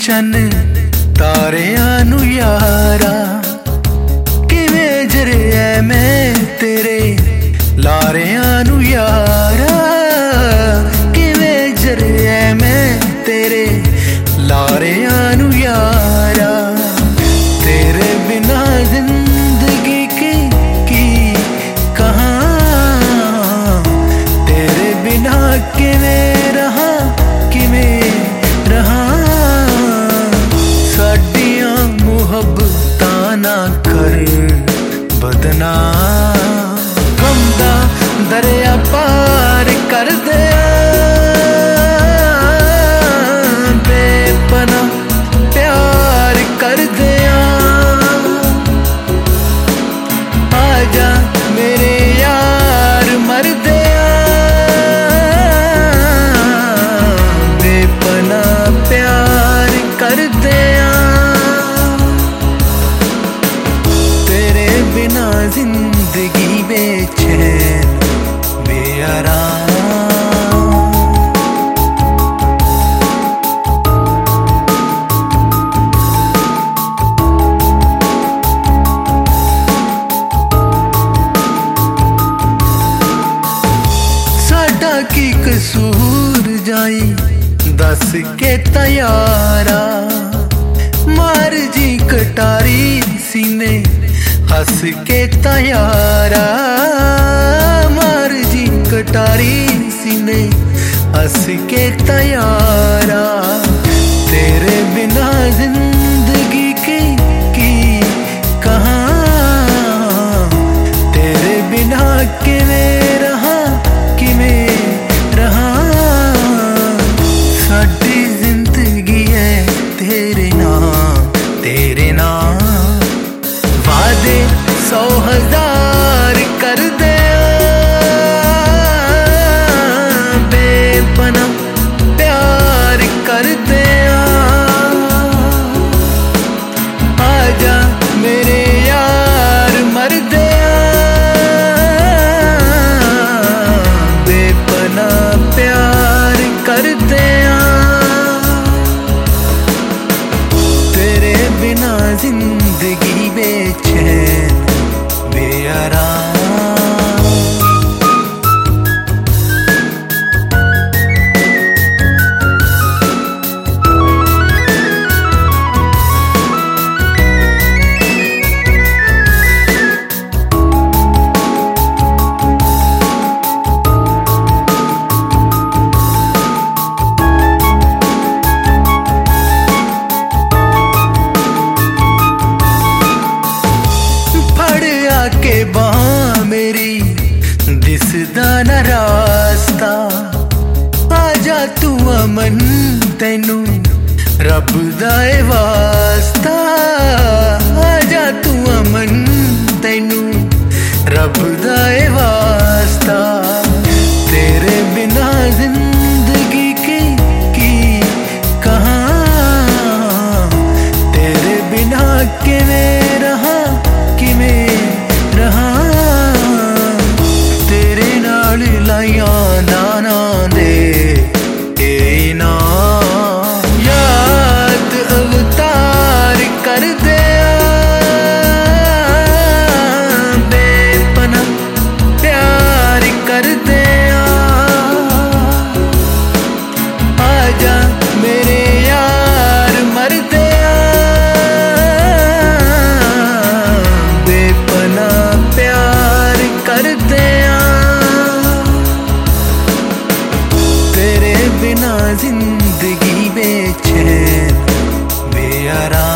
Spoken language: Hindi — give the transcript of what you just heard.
चन तारियां नू यारा किवें जरिया मैं तेरे लारियां नू यारा किवें जरिया मैं तेरे लारियां नू यारा तेरे बिना जिंदगी की कहाँ तेरे बिना किवें रहा साडियां मुहब्बतां ना कर बदनाम गम दा दरिया पार कर दे बेपनाह प्यार कर दे आजा मेरे यार मर दे बेपनाह प्यार कर दे तेरे बिना जिंदगी बेचैन बेआराम साडा की कसूर जाई दस के तैयारा मार जी कटारी सीने हंस के तैयारा मार जी कटारी सीने हंस के तैयारा तेरे बिना जिंदगी की कहाँ तेरे बिना किवें रहा साडी जिंदगी है तेरे नाम वादे 100,000 कर दे बेपनाह प्यार कर दे आजा मेरे यार मर दे बेपनाह प्यार कर दे तेरे बिना जिंदगी बेचैन बेआराम के बां मेरी दिसदा ना रास्ता आजा तू अमन तैनू रब दा ए वास्ता आजा तू अमन तैनू रब दा ए वास्ता तेरे बिना जिंदगी की कहाँ तेरे बिना किवें रहा तेरे नाल लाइयां नाना दे याद अवतार कर दे बेपनाह प्यार कर दे आजा मेरे यार मर दे बेपनाह प्यार कर दे तेरे बिना जिंदगी बेचैन बेआराम।